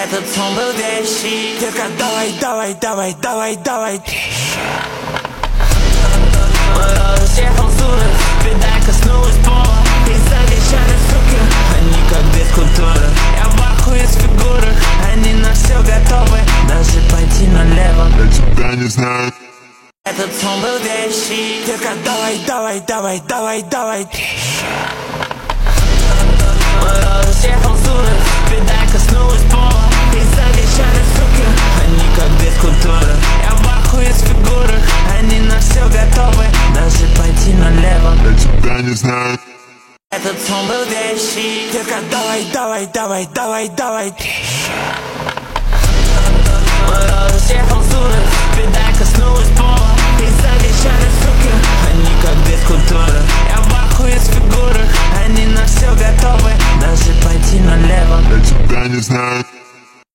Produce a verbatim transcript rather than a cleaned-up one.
Этот сон был вещий. Детка, давай, давай, давай, давай, давай. Мой роза всех танцует, беда коснулась пола. И завещали суки, они как без культуры. Я в ахуе с фигуры, они на все готовы. Даже пойти налево, я тебя не знаю. Этот сон был вещий. Детка, давай, давай, давай, давай, давай. Мой роза всех танцует, беда коснулась пола. И завещали суки, они как без культуры. Я в ахуе с фигуры, они на все готовы. Даже пойти налево, я тебя не знаю. Этот сон был вещий. Детка, давай, давай, давай, давай, давай. Мой роза всех танцует, беда коснулась пола. И завещали суки, они как без культуры. Я в ахуе с фигуры, они на все готовы. Даже пойти налево, я тебя не знаю.